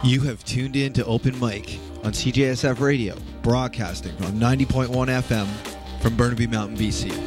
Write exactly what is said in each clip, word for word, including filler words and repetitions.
You have tuned in to Open Mic on C J S F Radio, broadcasting on ninety point one F M from Burnaby Mountain, B C.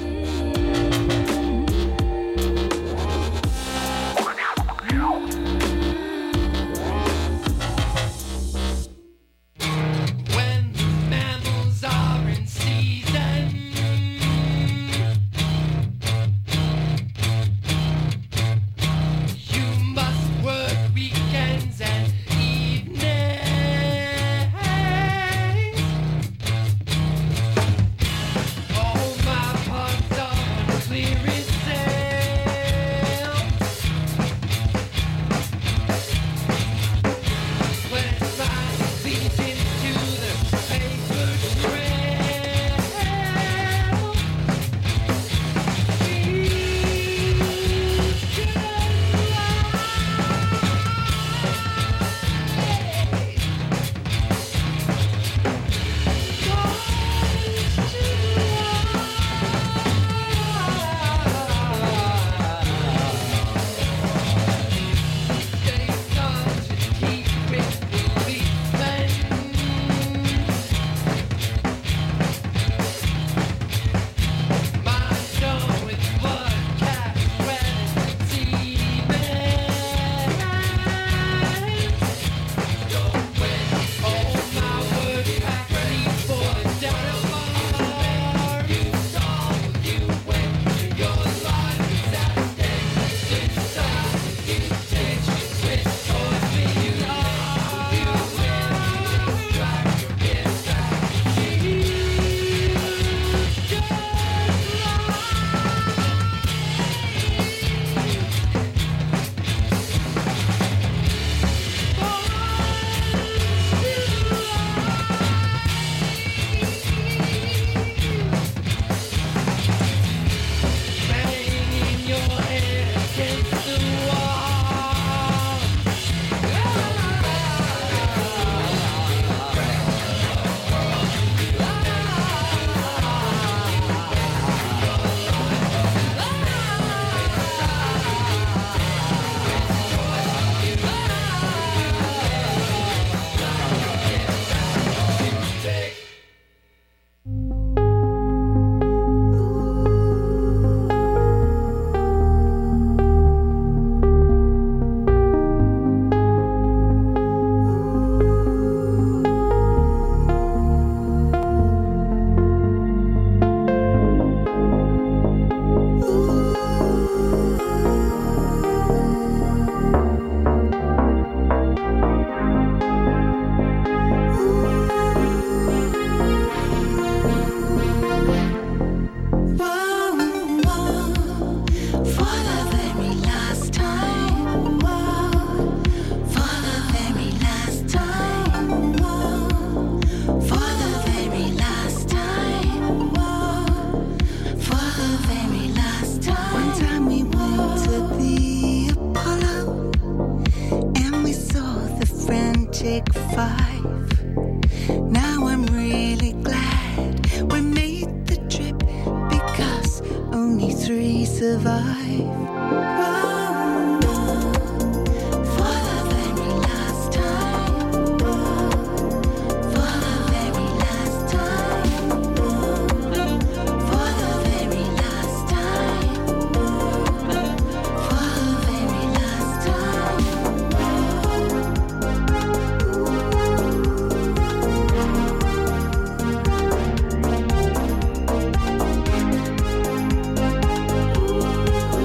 Ooh.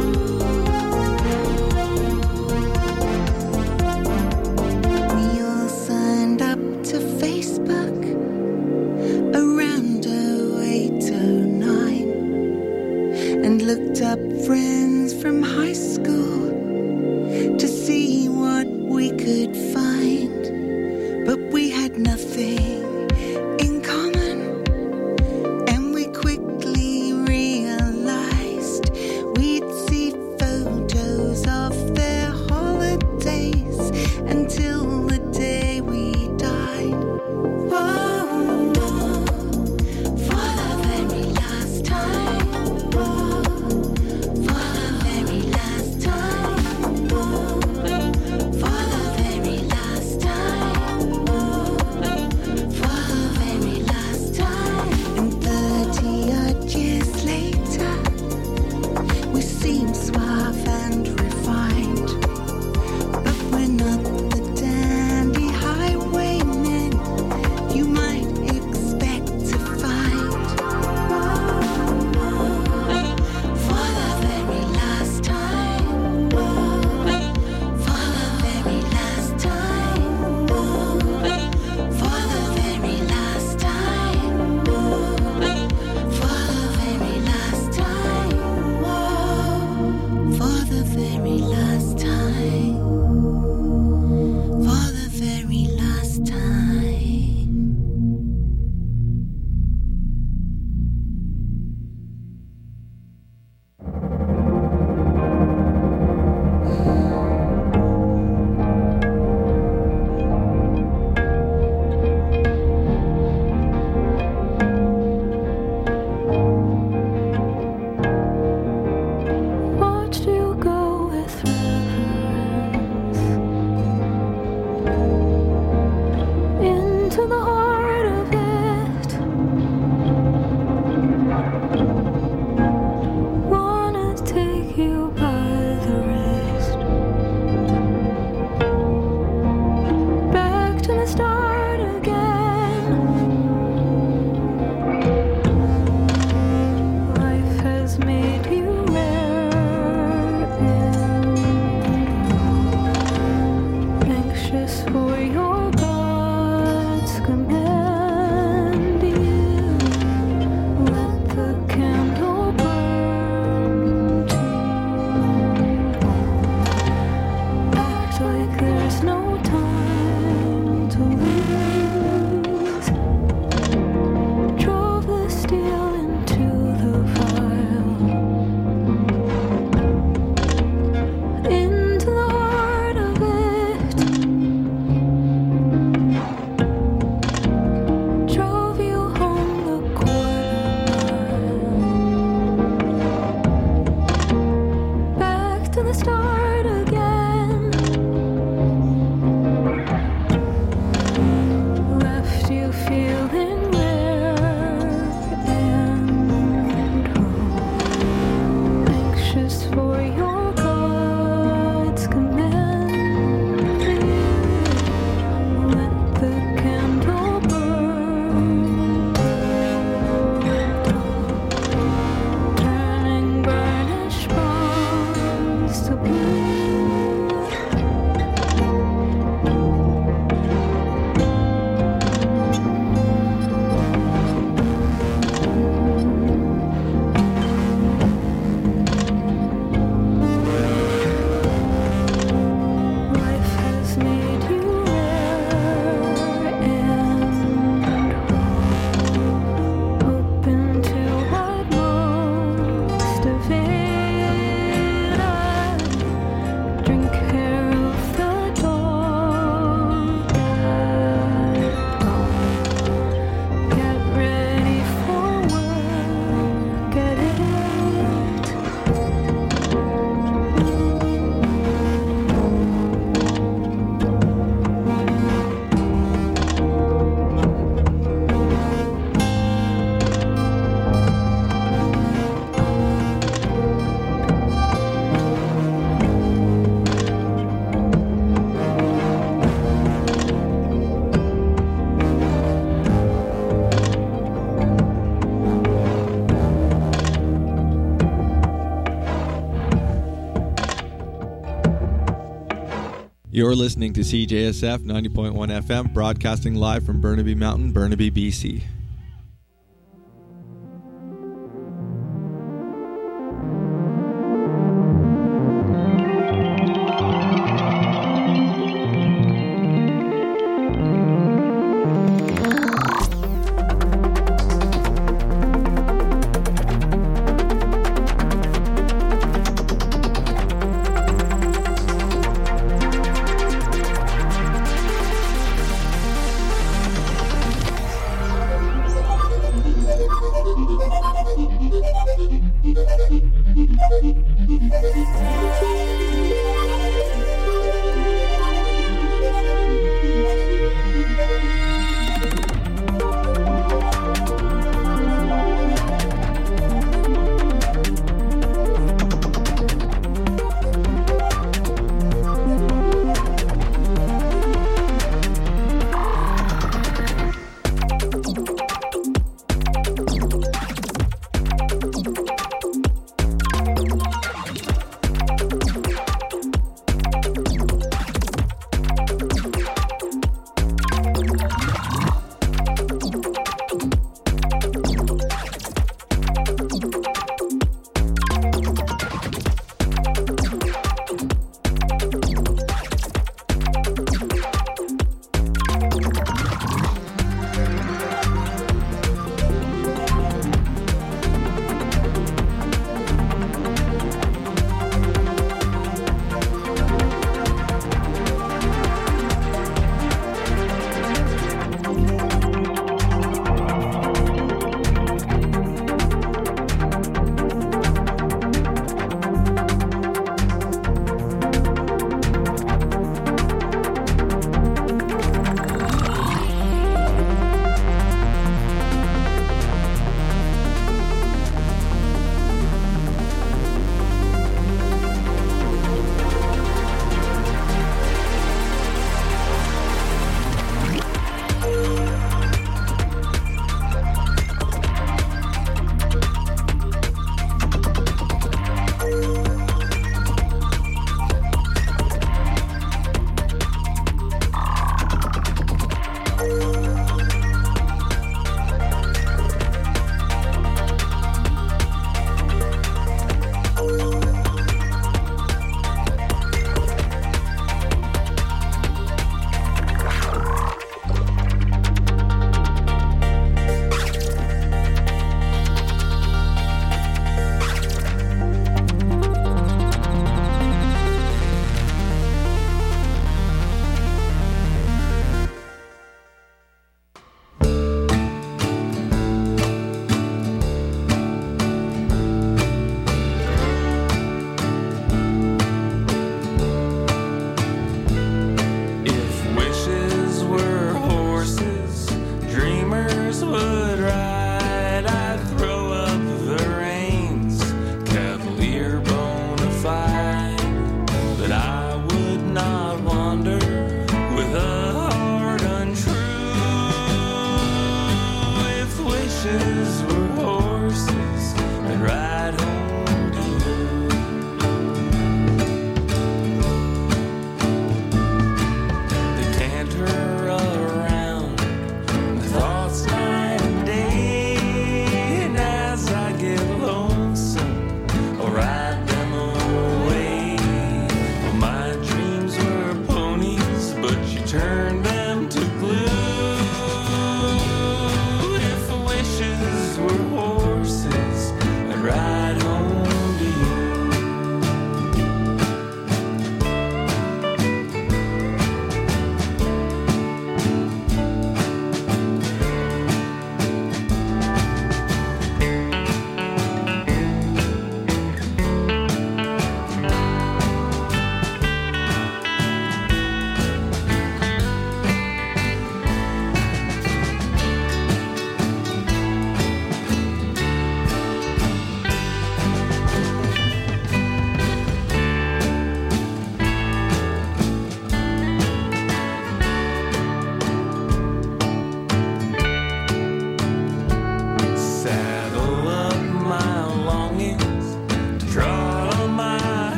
You're listening to C J S F ninety point one F M, broadcasting live from Burnaby Mountain, Burnaby, B C.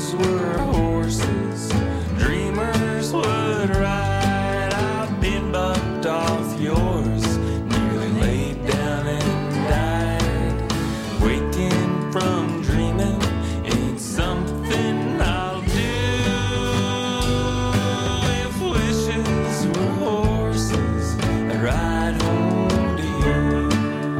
wishes were horses, dreamers would ride. I've been bucked off yours, nearly laid down and died. Waking from dreaming ain't something I'll do. If wishes were horses, I'd ride home to you.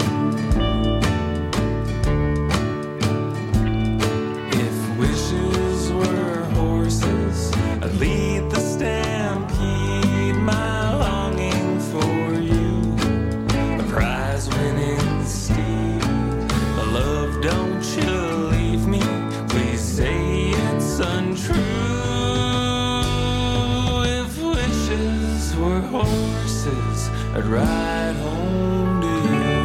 If wishes were horses, I'd lead the stampede. My longing for you, a prize-winning steed. My love, don't you leave me, please say it's untrue. If wishes were horses, I'd ride home to you.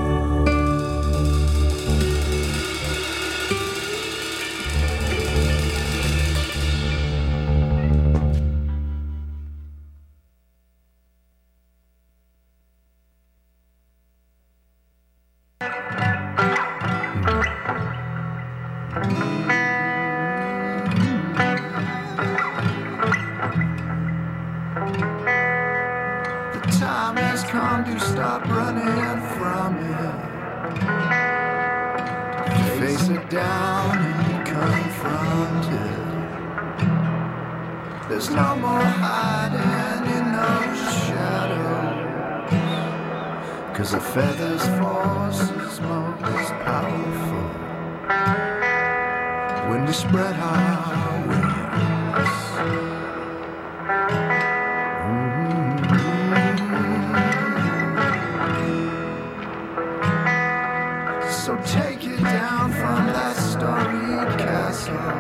The time has come to stop running from it. Face it down and confront it. There's no more hiding in those shadows, 'cause a feather's force is most powerful when we spread our wings. So take it down from that storied castle.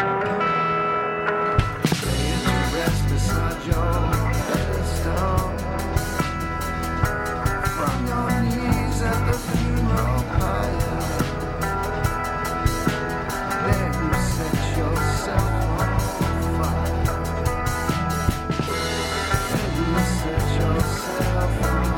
Lay it to rest beside your pedestal. From your knees at the funeral pyre, there you set yourself on fire. There you set yourself on fire.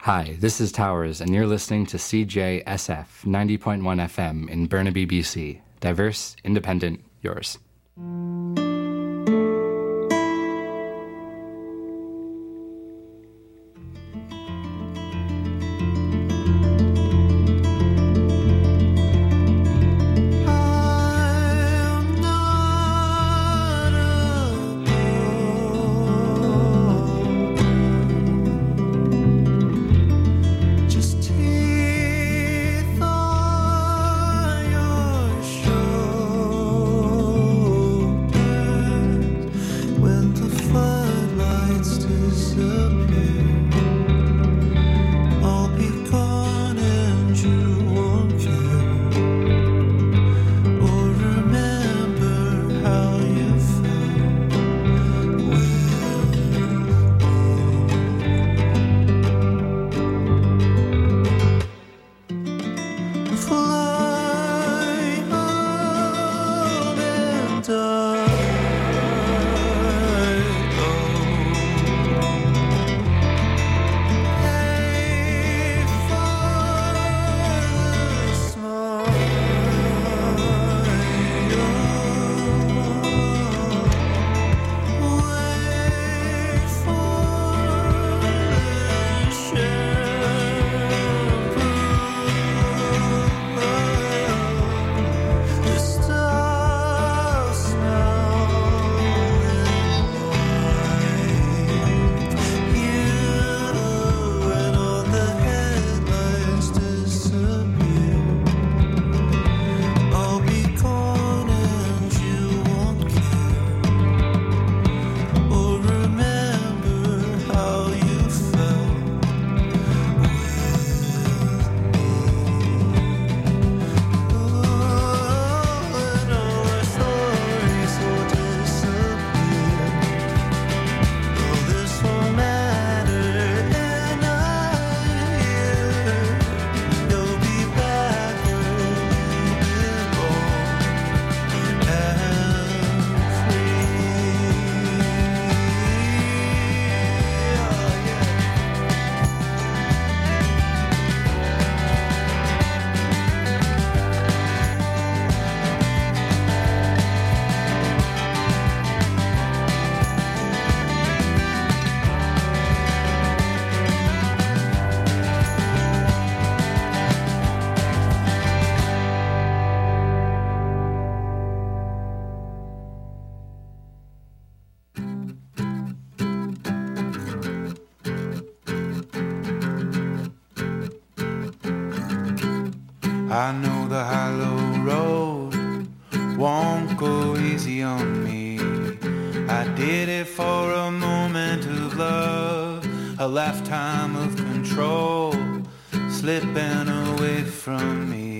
Hi, this is Towers, and you're listening to C J S F ninety point one F M in Burnaby, B C. Diverse, independent, yours. I know the hollow road won't go easy on me. I did it for a moment of love, a lifetime of control slipping away from me.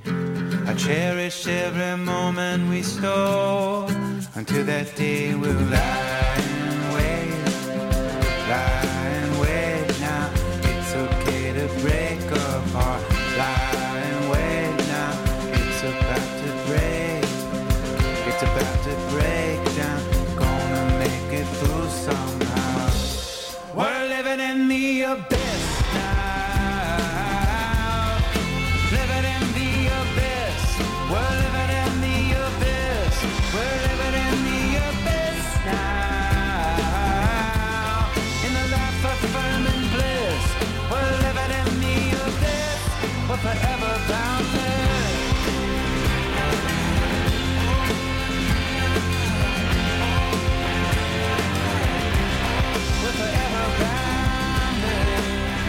I cherish every moment we stole until that day we'll lie and wait, lie and wait. Now it's okay to break apart, lie and wait. Now it's about to break, it's about to break down. Gonna make it through somehow. We're living in the abyss now, living in the abyss. We're living in the abyss. We're living in the abyss now, in the life of firming bliss. We're living in the abyss. We're forever bound there. We're forever bound there.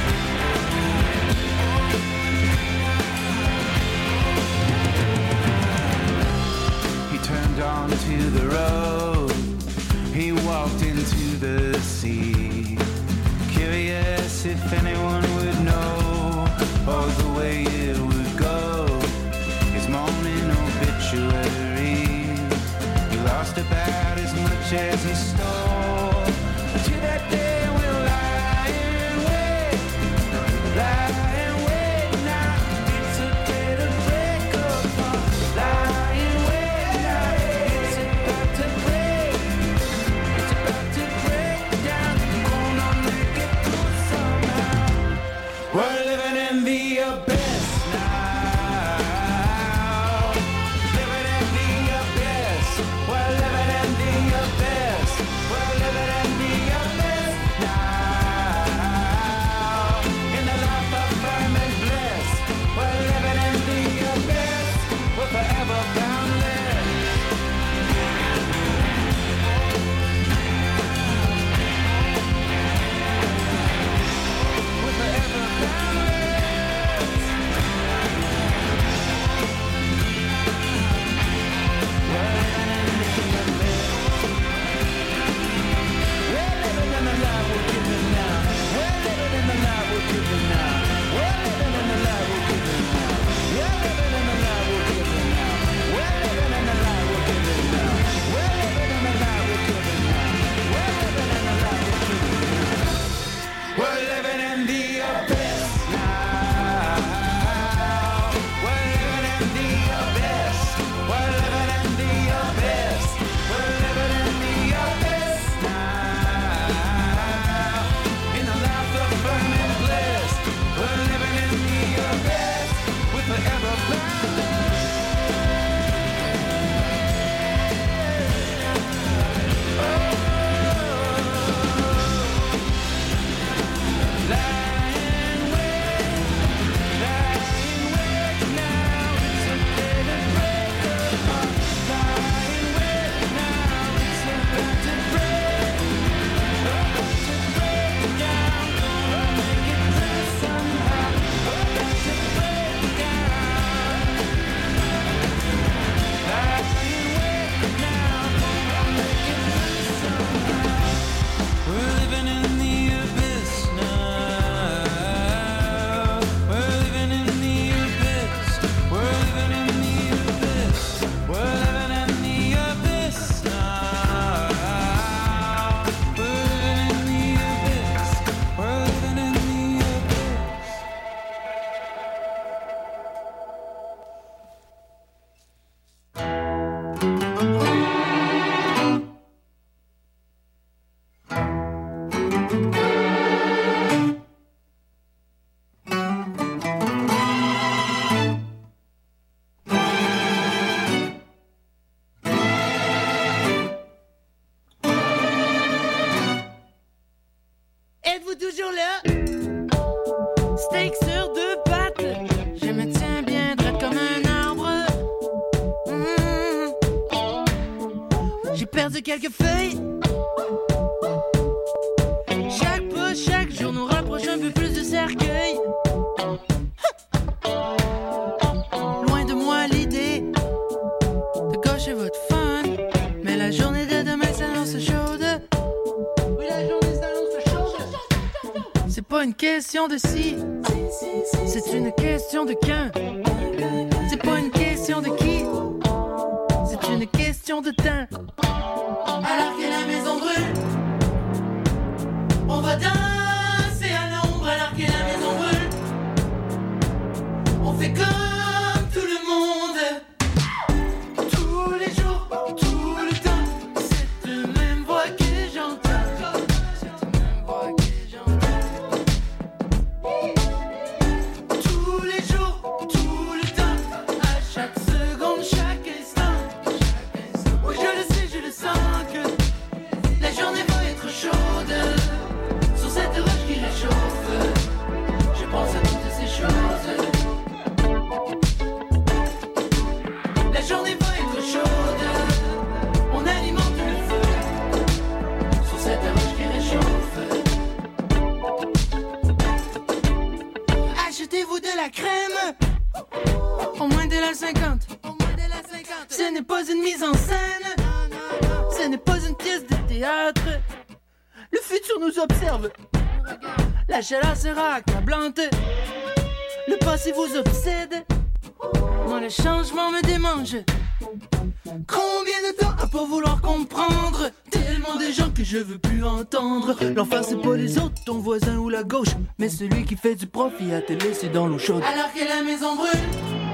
He turned onto the road, he walked into the sea, curious if anyone would know, or the way it would go. His morning obituary, he lost about as much as he stole. To that day we'll lie and wait, lie and wait. Now it's a day to break apart, lie and wait. Now it's about to break, it's about to break down. Gonna make it through somehow. perdu quelques feuilles. Chaque pas, chaque jour nous rapproche un peu plus de cercueil. Loin de moi l'idée de gâcher votre fun, mais la journée de demain s'annonce chaude. Oui, la journée s'annonce chaude. C'est pas une question de si, c'est une question de quand. C'est pas une question de qui, c'est une question de temps. Alors que la maison brûle, on va danser à l'ombre. Alors que la maison brûle, on fait comme tout le monde. Tous les jours, tout le temps, cette même voix que j'entends. Cette même voix que j'entends. Tous les jours, tout le temps, à chaque seconde, chaque instant. Oui, je le sais, je le sens que la journée va être chaude. Sur cette roche qui réchauffe, je pense à toutes ces choses. La journée va être chaude, on alimente le feu. Sur cette roche qui réchauffe. Achetez-vous de la crème, au moins de la cinquante. Ce n'est pas une mise en scène, ce n'est pas une pièce de théâtre. Le futur nous observe, la chaleur sera accablante. Le passé vous obsède, moi le changement me démange. Combien de temps à pas vouloir comprendre? Tellement de gens que je veux plus entendre. L'enfer c'est pas les autres, ton voisin ou la gauche, mais celui qui fait du profit à te laisser dans l'eau chaude. Alors que la maison brûle,